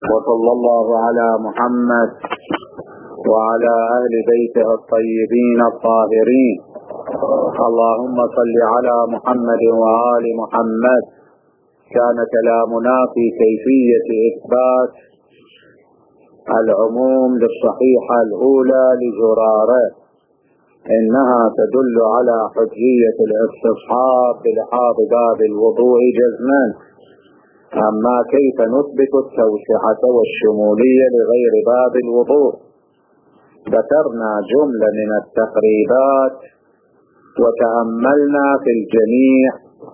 وصلى الله على محمد وعلى أهل بيته الطيبين الطاهرين. اللهم صل على محمد وآل محمد. كان كلامنا في كيفية إثبات العموم للصحيحة الأولى لزرارة، إنها تدل على حجية الاستصحاب بلحاظ باب الوضوء جزما. أما كيف نثبت التوسعة والشمولية لغير باب الوضوء؟ ذكرنا جملة من التقريبات وتأملنا في الجميع.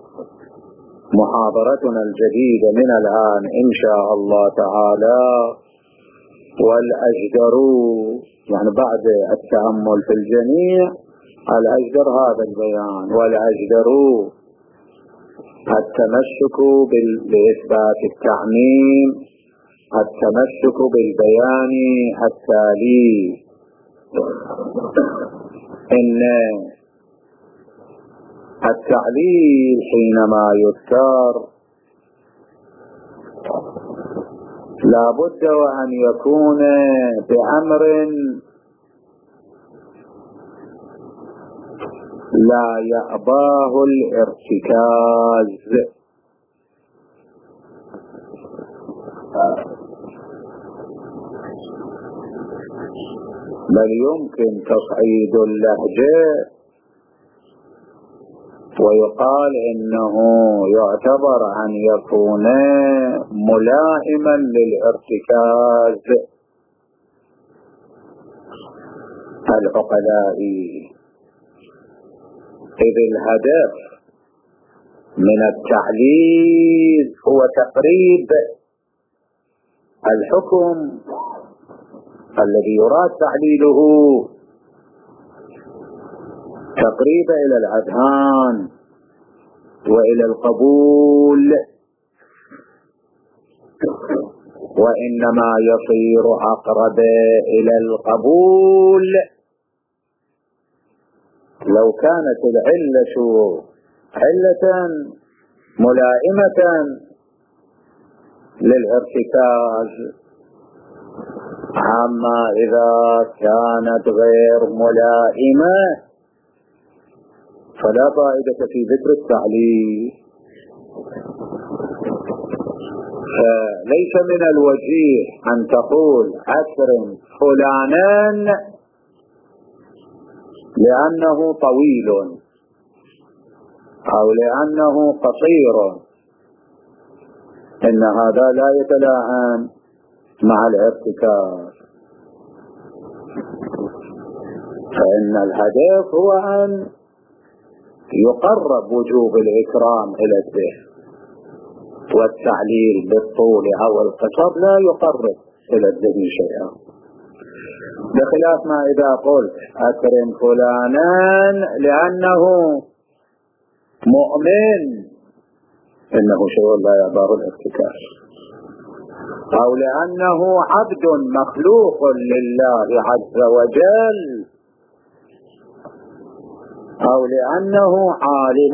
محاضرتنا الجديدة من الآن إن شاء الله تعالى والأجدر، يعني بعد التأمل في الجميع الأجدر هذا البيان، والأجدر التمسك بإثبات التعميم، التمسك بالبيان التالي. إن التعليل حينما يذكر لا بد وأن يكون بأمر لا يأباه الارتكاز، بل يمكن تصعيد اللهجة ويقال إنه يعتبر أن يكون ملائما للارتكاز العقلائي، إذ الهدف من التعليل هو تقريب الحكم الذي يراد تعليله، تقريب إلى الأذهان وإلى القبول، وإنما يصير أقرب إلى القبول لو كانت العلة علة ملائمة للارتكاز. أما إذا كانت غير ملائمة فلا فائدة في ذكر التعليل. فليس من الوجيه أن تقول أكرم فلانا لأنه طويل أو لأنه قصير، إن هذا لا يتلائم مع الارتكاز. فإن الهدف هو أن يقرب وجوب الإكرام إلى الذهن، والتعليل بالطول أو القصر لا يقرب إلى الذهن شيئا، بخلاف ما إذا قلت أكرم فلانا لأنه مؤمن، إنه شيء لا يضار الارتكاز، أو لأنه عبد مخلوق لله عز وجل، أو لأنه عالم،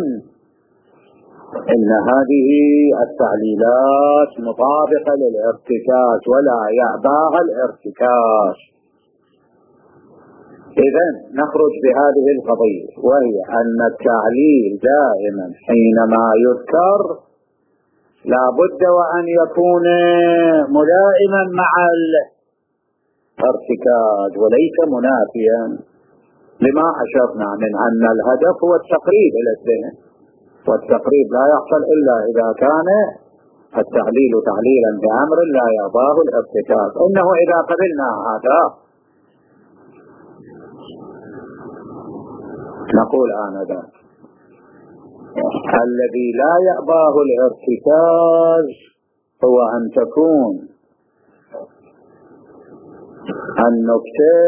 إن هذه التعليلات مطابقة للارتكاز ولا يأباها الارتكاز. إذن نخرج بهذه القضية، وهي أن التعليل دائما حينما يذكر لا بد وأن يكون ملائما مع الارتكاز وليس منافيا لما أشرنا من أن الهدف هو التقريب إلى الذهن، والتقريب لا يحصل إلا إذا كان التعليل تعليلا بأمر لا يضاه الارتكاز. إنه إذا قبلنا هذا نقول آنذاك الذي لا يأباه الارتكاز هو أن تكون النكتة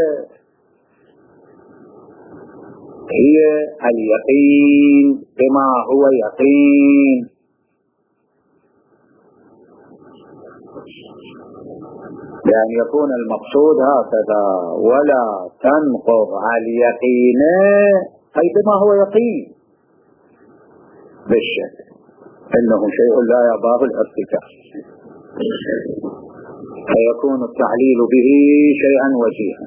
هي اليقين بما هو يقين، لأن يكون المقصود هكذا ولا تنقض اليقين أي بما هو يقين بالشك، إنه شيء لا يضاه الارتكاز. فيكون التعليل به شيئا وجيها.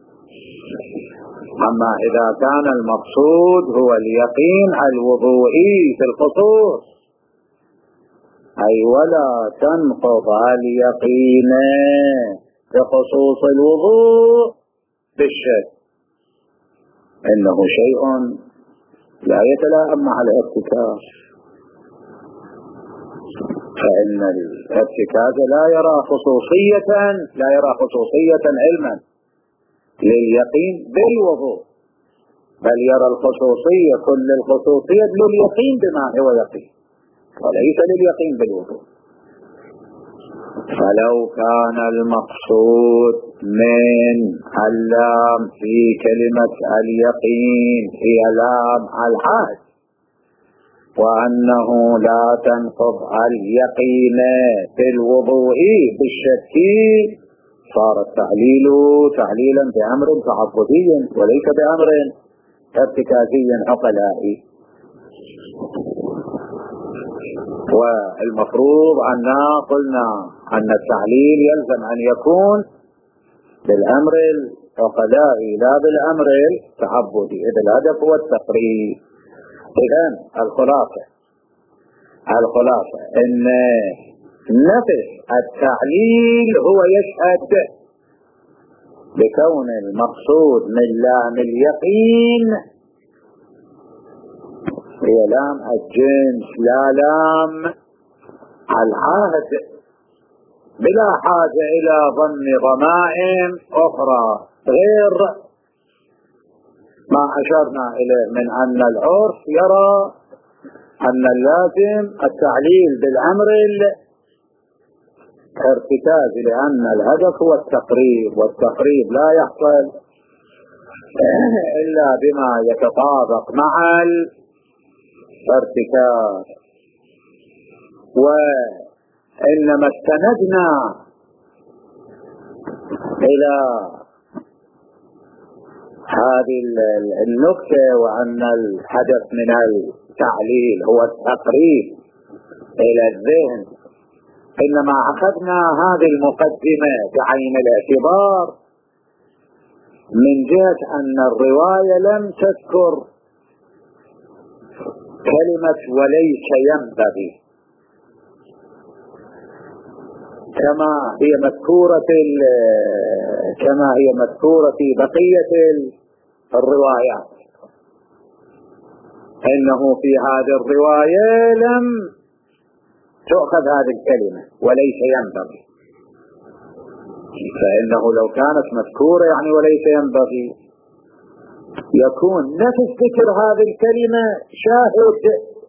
أما إذا كان المقصود هو اليقين الوضوئي في الخصوص، أي ولا تنقض اليقين بخصوص الوضوء بالشك، إنه شيء لا يتلائم مع الارتكاز، فإن الارتكاز لا يرى خصوصية علما لليقين بالوضوء، بل يرى الخصوصية كل الخصوصية لليقين بما هو يقين وليس لليقين بالوضوء. فلو كان المقصود من اللام في كلمة اليقين هي لام العهد، وأنه لا تنقض اليقين بالوضوء بالشك، صار التعليل تعليلا بأمر تعبدي وليس بأمر ارتكازي عقلائي. والمفروض أننا قلنا أن التعليل يلزم أن يكون بالأمر العقلائي لا بالأمر التعبدي، إذ الهدف هو التقريب. إذن الخلاصة أن نفس التعليل هو يشهد بكون المقصود من لام اليقين هي لام الجنس لا لام العهد، بلا حاجة إلى ظن ضمائم أخرى غير ما أشرنا إليه من أن العرف يرى أن اللازم التعليل بالأمر الارتكاز، لأن الهدف هو التقريب، والتقريب لا يحصل إلا بما يتطابق مع الارتكاز. وإنما استندنا إلى هذه النكتة وأن الهدف من التعليل هو التقريب إلى الذهن، إنما أخذنا هذه المقدمة بعين الاعتبار من جهة أن الرواية لم تذكر كلمة وليس ينبغي كما هي مذكورة في بقية الروايات. إنه في هذه الرواية لم تؤخذ هذه الكلمة وليس ينبغي، فإنه لو كانت مذكورة يعني وليس ينبغي يكون نفس ذكر هذه الكلمة شاهد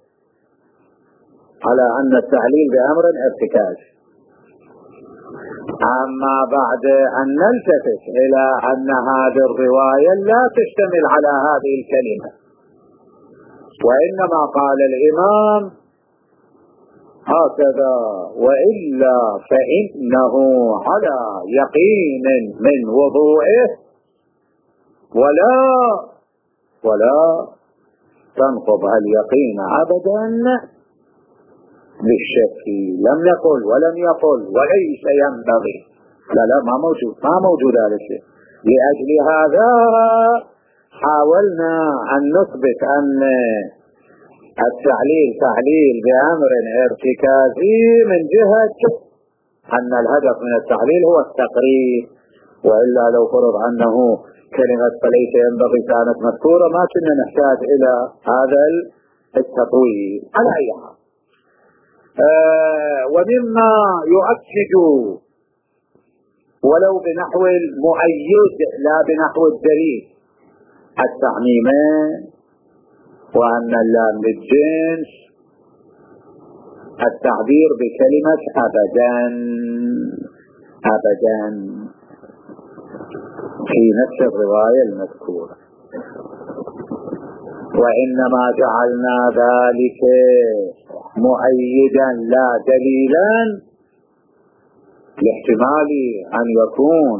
على أن التعليل بأمر ارتكاز. أما بعد أن نلتفت إلى أن هذه الرواية لا تشتمل على هذه الكلمة، وإنما قال الإمام هكذا وإلا فإنه على يقين من وضوئه ولا تنقض اليقين أبدا بالشك. لم يقل ولم يقل وليس ينبغي، لا ما موجود هذا الشيء. لأجل هذا حاولنا أن نثبت أن التعليل تعليل بأمر ارتكازي من جهة أن الهدف من التعليل هو التقريب، وإلا لو فرض أنه كلمة فليس ينبغي كانت مذكورة ما كنا نحتاج إلى هذا التطويل. على أي حال ومما يؤكد ولو بنحو المؤيد لا بنحو الدليل التعميمين، وأن اللام للجنس التعبير بكلمة أبدا في نفس الرواية المذكورة. وإنما جعلنا ذلك مؤيدا لا دليلا لاحتمال أن يكون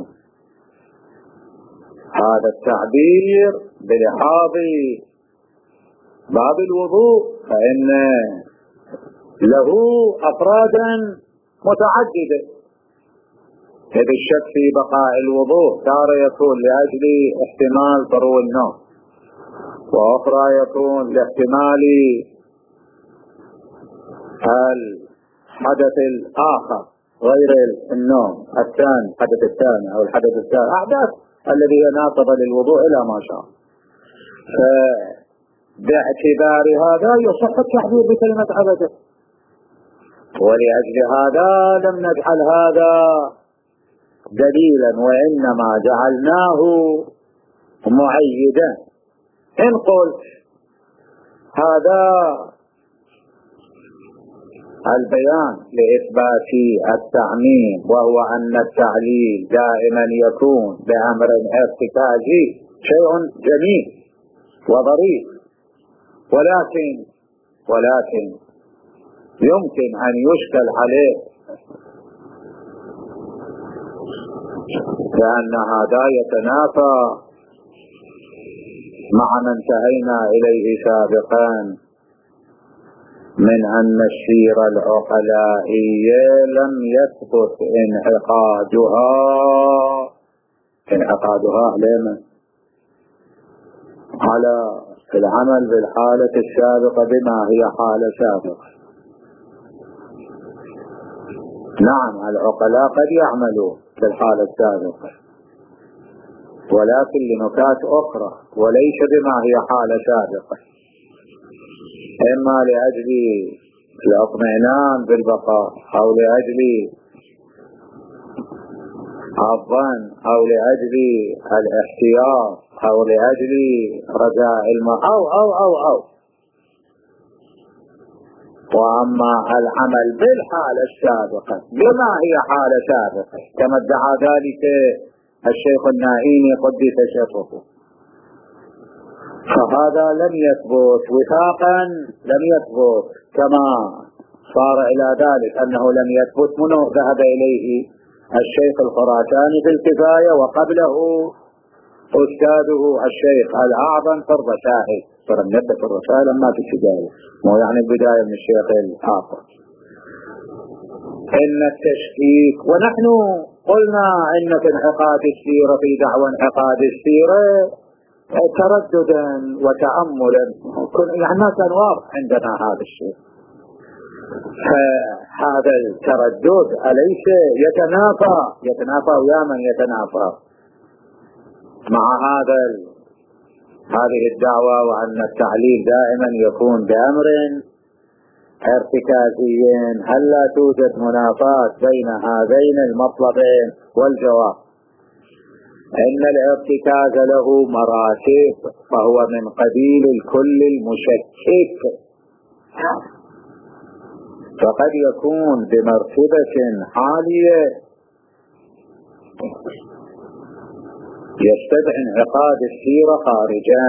هذا التعبير بلحاظ باب الوضوء فإن له أفرادا متعددة، إذ الشك في بقاء الوضوء تارة يكون لأجل احتمال طرو النوم، وأخرى يكون لاحتمال الحدث الآخر غير النوم الثاني، الحدث الثاني أو الحدث الثالث، أحداث الذي هي ناقضة للوضوء إلى ما شاء. فباعتبار هذا يصح التعبير بكلمة أبدا، ولأجل هذا لم نجعل هذا دليلا، وإنما جعلناه معيدا. إن قلت هذا البيان لإثبات التعميم، وهو أن التعليل دائما يكون بأمر ارتكازي، شيء جميل وظريف، ولكن يمكن أن يشكل عليه، لأن هذا يتنافى مع ما انتهينا إليه سابقا من أن السيرة العقلائية لم يثبت انعقادها لمن على العمل بالحالة السابقة بما هي حالة سابقة. نعم العقلاء قد يعملوا في الحالة السابقة، ولكن لنكات أخرى وليس بما هي حالة سابقة، إما لأجل الاطمئنان بالبقاء، أو لأجل الظن، أو لأجل الاحتياط، أو لأجل رجاء أو. وأما العمل بالحالة السابقة بما هي حالة سابقة كما ادعى ذلك الشيخ النائيني قدس شرفه، فهذا لم يثبت وثاقا، لم يثبت كما صار إلى ذلك أنه لم يثبت منه ذهب إليه الشيخ الخراساني في الكفاية، وقبله أستاذه الشيخ الأعظم في الرسائل. صار نبدأ في الرسائل ما في البداية، مو يعني البداية من الشيخ الآخر. إن التشكيك، ونحن قلنا إن في انعقاد السيرة، في دعوى انعقاد السيرة ترددا وتأملا، يعني ما كان واضح عندنا هذا الشيء. فهذا التردد أليس يتنافى ويا من يتنافى مع هذه الدعوة، وأن التعليل دائما يكون بأمر ارتكازي؟ هل لا توجد منافاة بين هذين المطلبين؟ والجواب إن الارتكاز له مراتب، فهو من قبيل الكل المشكك، فقد يكون بمرتبة عالية يستدعي انعقاد السيرة خارجا،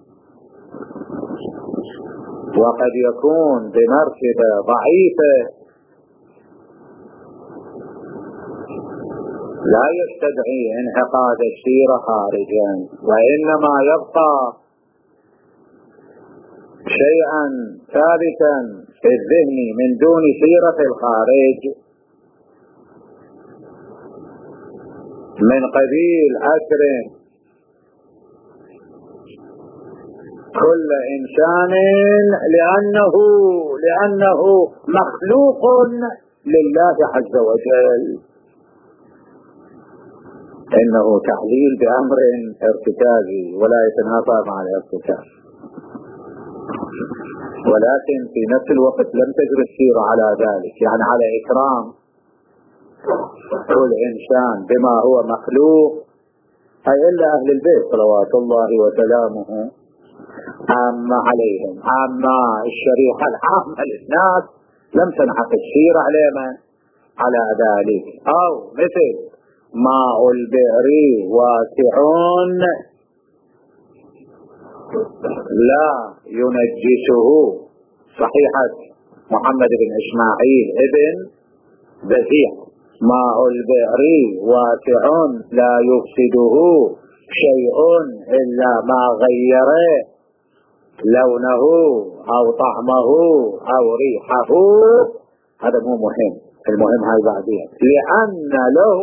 وقد يكون بمرتبة ضعيفة لا يستدعي انعقاد السيرة خارجا، وإنما يبقى شيئا ثابتا في الذهن من دون سيرة الخارج، من قبيل أكرم كل إنسان لأنه مخلوق لله عز وجل. إنه تعليل بأمر ارتكازي ولا يتنافى مع الارتكاز، ولكن في نفس الوقت لم تجري السيرة على ذلك، يعني على إكرام كل إنسان بما هو مخلوق، أي إلا أهل البيت صلوات الله وسلامه عامة عليهم، عامة الشريحة العامة للناس، لم تنعقد السيرة على ذلك. أو مثل ماء البئر واسع لا ينجسه، صحيحة محمد بن إسماعيل ابن بزيع، ماء البئر واسع لا يفسده شيء إلا ما غير لونه أو طعمه أو ريحه. هذا مو مهم، المهم هاي بعدين. لأن له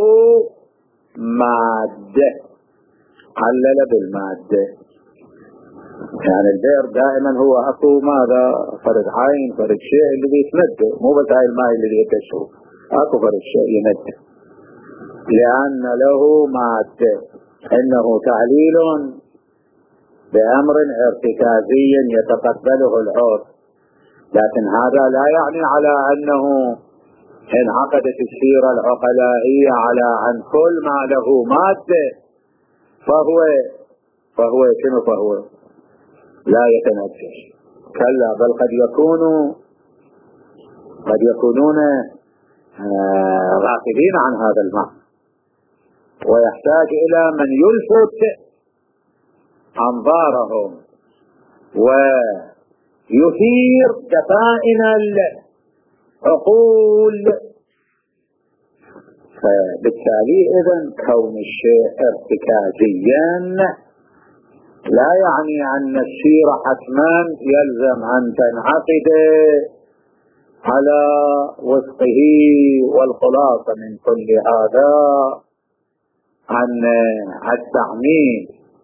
مادة، علل بالمادة. يعني البئر دائما هو اكو ماذا؟ فرد عين، فرد شيء اللي بيتمد، مو بس هاي الماء اللي يتشرب، اكو فرد شيء يمد. لأن له مادة، انه تعليل بأمر ارتكازي يتقبله العرف، لكن هذا لا يعني على أنه انعقدت السيرة العقلائية على أن كل ما له مادة فهو شنو؟ فهو لا يتنجس. كلا، بل قد يكونون غافلين عن هذا المعنى، ويحتاج إلى من يلفت أنظارهم ويثير دفائن العقول. فبالتالي إذن كون الشيء ارتكازيا لا يعني أن السيرة حتما يلزم أن تنعقد على وفقه. والخلاصة من كل هذا أن التعميم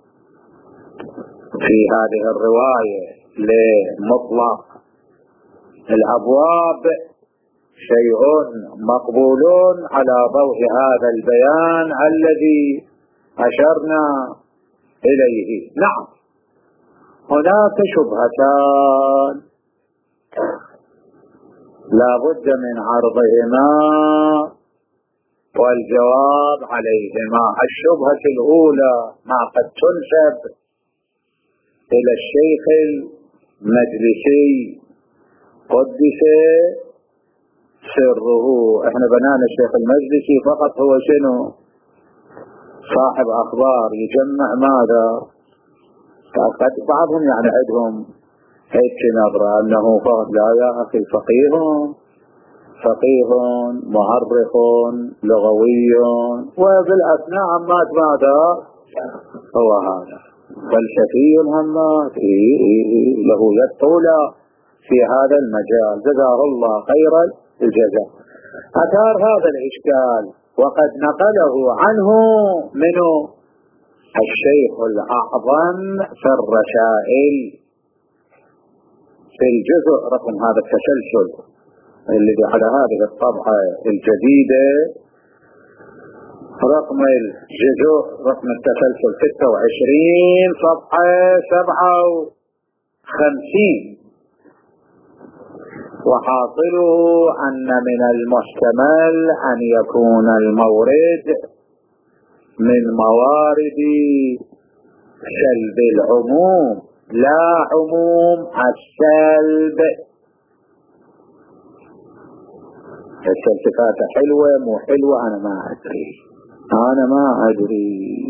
في هذه الرواية لمطلق الأبواب شيء مقبول على ضوء هذا البيان الذي أشرنا إليه. نعم، هناك شبهتان لا بد من عرضهما والجواب عليهما. الشبهة الأولى ما قد تنسب إلى الشيخ المجلسي قدس سره. احنا بنانا الشيخ المجلسي فقط هو شنو؟ صاحب أخبار، يجمع ماذا؟ قد بعضهم يعني عندهم هيك نظرة أنه فقط. لا يا أخي، فقيه مؤرخ لغوي، وبالأثناء عمات ماذا؟ هو هذا فلسفي همات، له يد طولة في هذا المجال، جزاه الله خير الجزاء. أثار هذا الإشكال وقد نقله عنه منه الشيخ الأعظم في الرسائل في الجزء رقم هذا التسلسل الذي على هذه الطبعة الجديدة، رقم الجزء رقم التسلسل 26 صفحة 57. وحاصله أن من المحتمل أن يكون المورد من موارد سلب العموم لا عموم السلب. الفلسفات حلوة مو حلوة أنا ما أدري.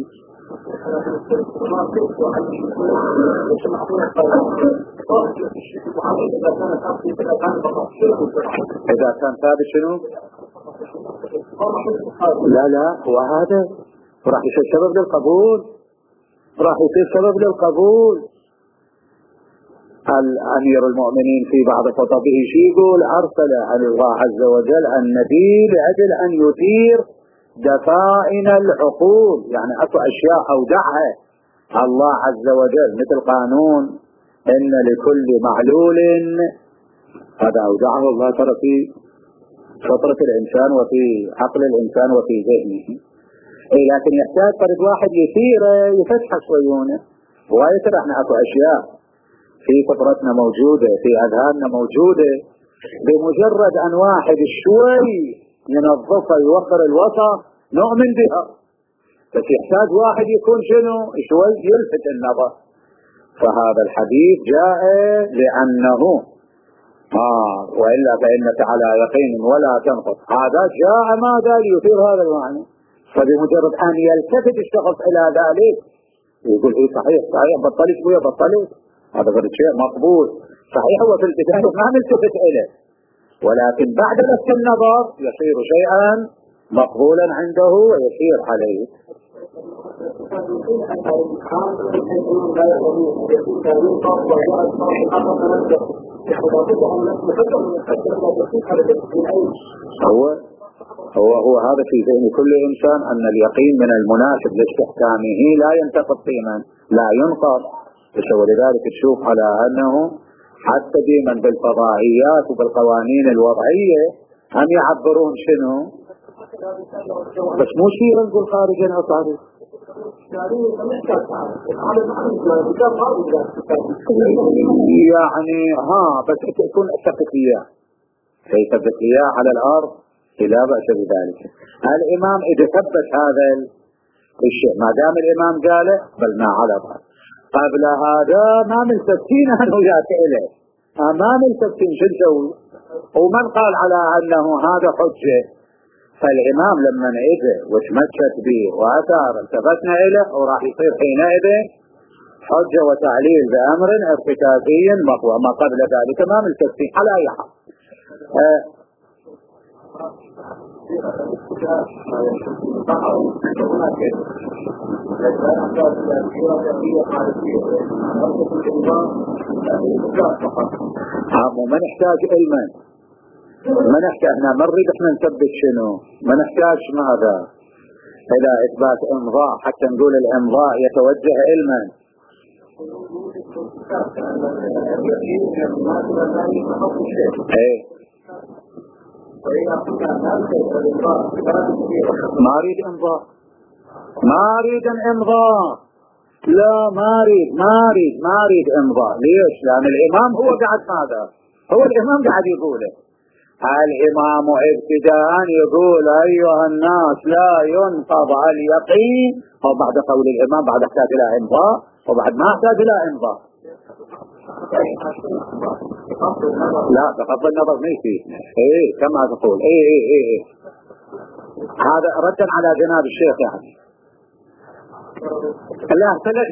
إذا كان ثابت شنو؟ لا هو هذا راح يصير سبب للقبول. الأمير المؤمنين في بعض خطبه يقول أرسل عن الله عز وجل النبي لأجل أن يثير دفائن العقول. يعني أكو أشياء أودعها الله عز وجل مثل قانون إن لكل معلول، هذا أودعه الله ترى في فطرة الإنسان وفي عقل الإنسان وفي ذهنه. لكن يحتاج فرد واحد يفتح شويونه ويترى احنا أكو أشياء في فطرتنا موجودة، في أذهاننا موجودة، بمجرد أن واحد شوي ينظفها يوخر الوسط نؤمن بها، بس يحتاج واحد يكون شنو؟ شوي يلفت النظر. فهذا الحديث جاء لأنه وإلا فإنك على يقين ولا تنقص. هذا جاء ماذا؟ ليثير هذا المعنى. فبمجرد أن يلتفت الشخص إلى ذلك يقول إيه صحيح بطلت ويا بطلت، هذا غير شيء مقبول. صحيح هو في البداية ما نلتفت إليه، ولكن بعد لفت النظر يصير شيئا مقبولا عنده ويسير عليه. هو هذا في ذهن كل إنسان أن اليقين من المناسب لاستحكامه لا ينتقض قيما، لا ينقض. ولذلك تشوف على أنه حتى ديما بالفضائيات وبالقوانين الوضعية هم يعبرون شنو، بس مو شيء نقول خارجا أو طارئ. يعني بس تكون اتفق إياه، فيثبت إياه على الأرض لا بأس بذلك. الإمام إذا ثبت هذا الشيء ما دام الإمام قاله قبلنا على بعض. قبل هذا ما ملتفتين أنه وياك إليه، ما ملتفتين شو نسوي؟ ومن قال على أنه هذا حجة؟ فالإمام لما إجا وتمسك به وأثار التفتنا إليه وراح يصير حينئذ حجة وتعليل بأمر ارتكازي مقوى. ما قبل ذلك ما ملتفتين على أي حال. ما نحتاج علما، ما نحتاج، احنا ما نريد احنا نثبت شنو، ما نحتاج ماذا الى اثبات امضاء حتى نقول الامضاء يتوجه علما. ما اريد امضاء، ما اريد الامضاء، لا ما اريد امضاء. ليش؟ لان الامام هو قاعد ماذا؟ هو الامام قاعد يقوله. الامام ابتداء يقول ايها الناس لا ينقض اليقين، وبعد قول الامام بعد احتاج الى امضاء، وبعد ما احتاج الى امضاء. لا بغض النظر ما فيه كما تقول هذا ردا على جناب الشيخ يعني. لا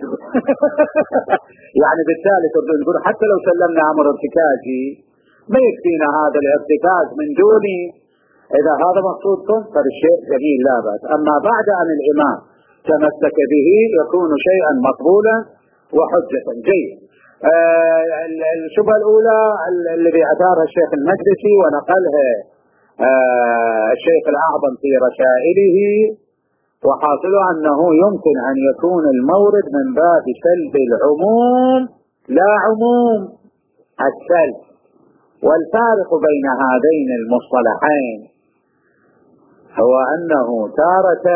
يعني بالتالي نقول حتى لو سلمنا امر ارتكازي ما يكفينا هذا الارتكاز من دون، اذا هذا مقصودكم فالشيء جميل لا بأس. اما بعد ان الامام تمسك به يكون شيئا مقبولا وحجة. جيد. الشبهة الاولى الذي اثارها الشيخ المقدسي ونقلها الشيخ الاعظم في رسائله، وحاصل انه يمكن ان يكون المورد من باب سلب العموم لا عموم السلب. والفارق بين هذين المصطلحين هو انه تارة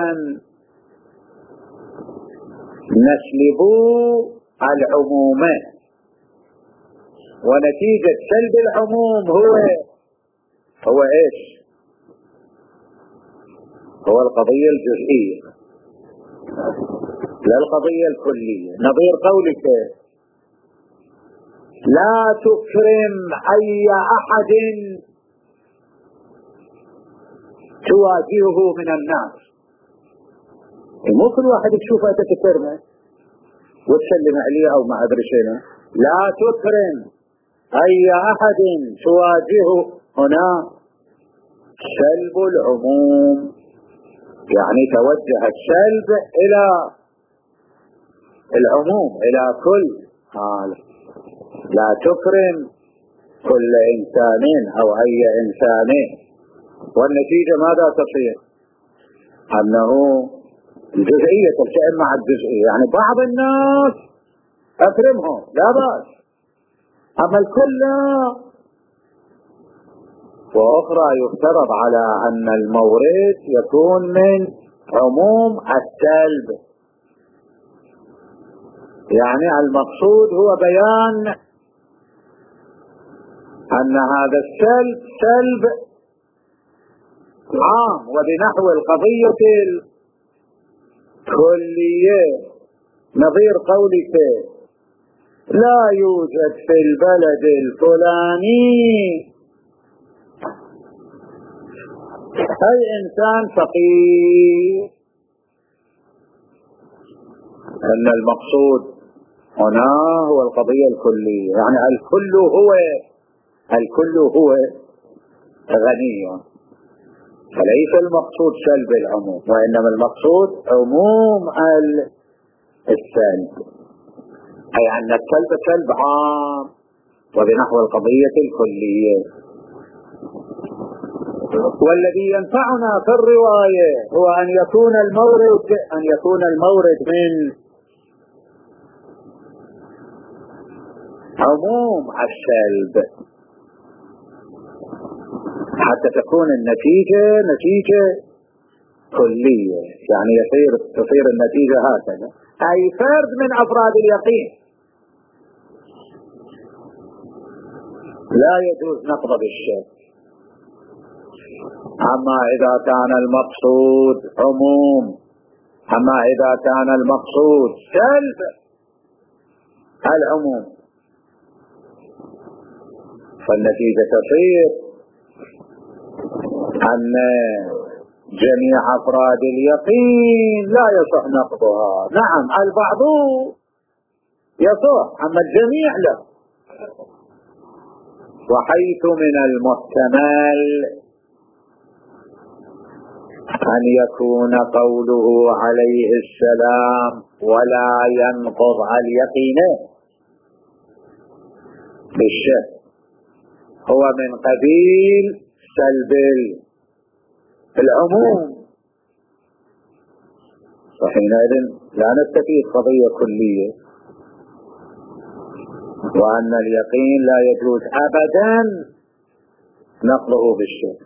نسلب العموم، ونتيجة سلب العموم هو ايش؟ هو القضية الجزئية لا القضية الكلية. نظير قولك لا تكرم أي أحد تواجهه من الناس. مو كل واحد تشوفه تكرمه وتسلم عليه أو ما أدري شنو. لا تكرم أي أحد تواجهه، هنا سلب العموم، يعني توجه السلب إلى العموم إلى كل حال. لا تكرم كل إنسان أو أي إنسان، والنتيجة ماذا تصير؟ أنه الجزئية تلتئم مع الجزئية، يعني بعض الناس أكرمهم لا بأس، أما الكل لا. وأخرى يفترض على أن المورد يكون من عموم السلب، يعني المقصود هو بيان أن هذا السلب سلب عام، وبنحو القضية الكلية. نظير قولك لا يوجد في البلد الفلاني أي إنسان فقير، أن المقصود هنا هو القضية الكلية، يعني الكل هو غني، فليس المقصود سلب العموم، وإنما المقصود عموم السلب، أي أن السلب سلب عام وبنحو القضية الكلية. والذي ينفعنا في الرواية هو أن يكون المورد من عموم السلب حتى تكون النتيجة نتيجة كلية، يعني تصير النتيجة هكذا، أي فرد من أفراد اليقين لا يجوز نقض بالشك. أما إذا كان المقصود عموم، أما إذا كان المقصود سلب العموم، فالنتيجة تصير أن جميع أفراد اليقين لا يصح نقضها. نعم البعض يصح أما الجميع لا. وحيث من المحتمل أن يكون قوله عليه السلام ولا ينقض اليقين بالشك هو من قبيل سلب العموم، فحينئذ لا نستفيد قضية كلية، وأن اليقين لا يجوز أبدا نقضه بالشك،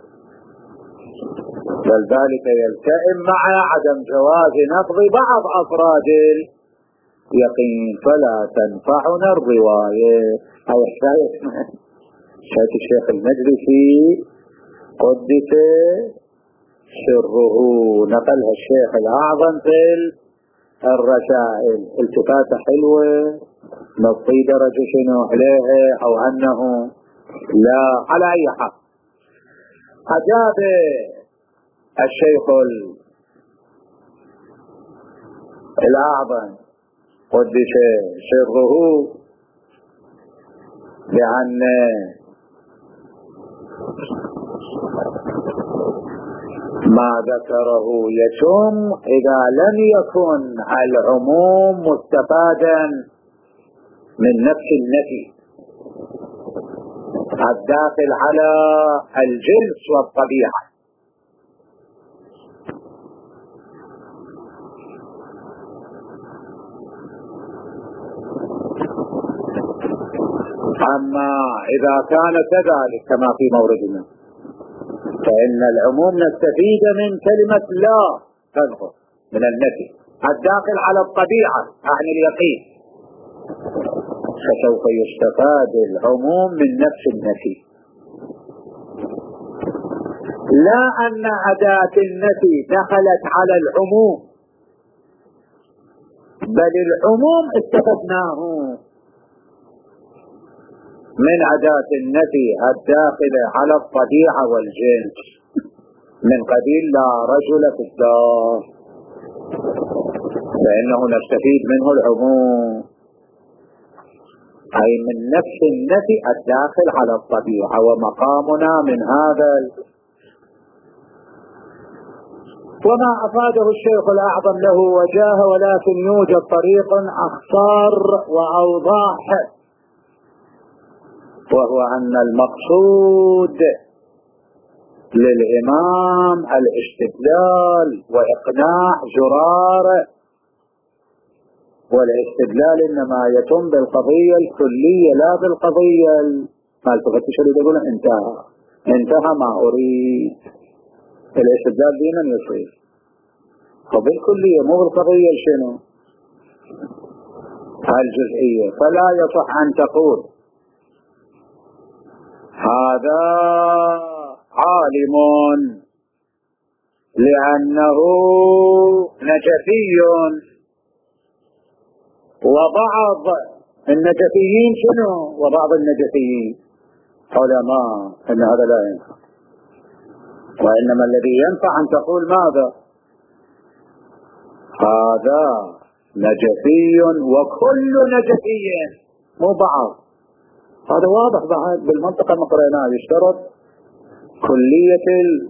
بل ذلك يلتئم مع عدم جواز نقض بعض أفراد اليقين، فلا تنفعنا الرواية. أو حكاية الشيخ المجلسي قدس سره نقلها الشيخ الأعظم في الرسائل، التفاتة حلوة نطي درجة شنو عليها أو أنه لا. على أي حال أجاب الشيخ الأعظم قدس سره بأن ما ذكره يتم إذا لم يكن العموم مستفادا من نفس النفي الداخل على الجنس والطبيعة. أما إذا كان كذلك كما في موردنا فإن العموم نستفيد من كلمة لا تنقض من النفي الداخل على الطبيعة عن اليقين، فسوف يستفاد العموم من نفس النفي، لا أن أداة النفي دخلت على العموم، بل العموم استفدناه من أداة النفي الداخلة على الطبيعة والجنس من قبيل لا رجل في الدار، فإنه نستفيد منه العموم أي من نفس النفي الداخل على الطبيعة، ومقامنا من هذا وما أفاده الشيخ الأعظم له وجاه، ولكن يوجد طريق أخطر وأوضح، وهو أن المقصود للإمام الاستدلال وإقناع زرار، والاستدلال إنما يتم بالقضية الكلية لا بالقضية ما التفتش اللي يقول انتهى ما أريد. الاستدلال دينا يصير وبالكلية مو بالقضية شنو الجزئية، فلا يصح أن تقول هذا عالم لأنه نجفي وبعض النجفيين شنو وبعض النجفيين علماء، أن هذا لا ينفع، وإنما الذي ينفع أن تقول ماذا هذا نجفي وكل نجفي مو بعض. هذا واضح بعد بالمنطقة المقرنة، يشترط كلية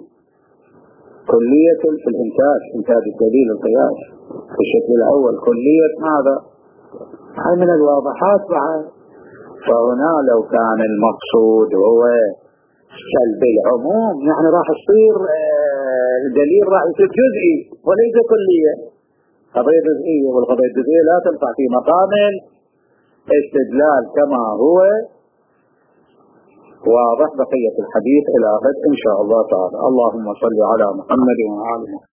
في الإنتاج، إنتاج الدليل القياس في الشكل الأول، كلية ماذا هاي من الواضحات بعد. فهنا لو كان المقصود هو سلب العموم يعني راح يصير الدليل راح يصير جزئي وليس كلية. قضية جزئية، والقضية الجزئية لا تنفع في مقام استدلال كما هو واضح. بقية الحديث إلى غد إن شاء الله تعالى. اللهم صل على محمد وعلى آله.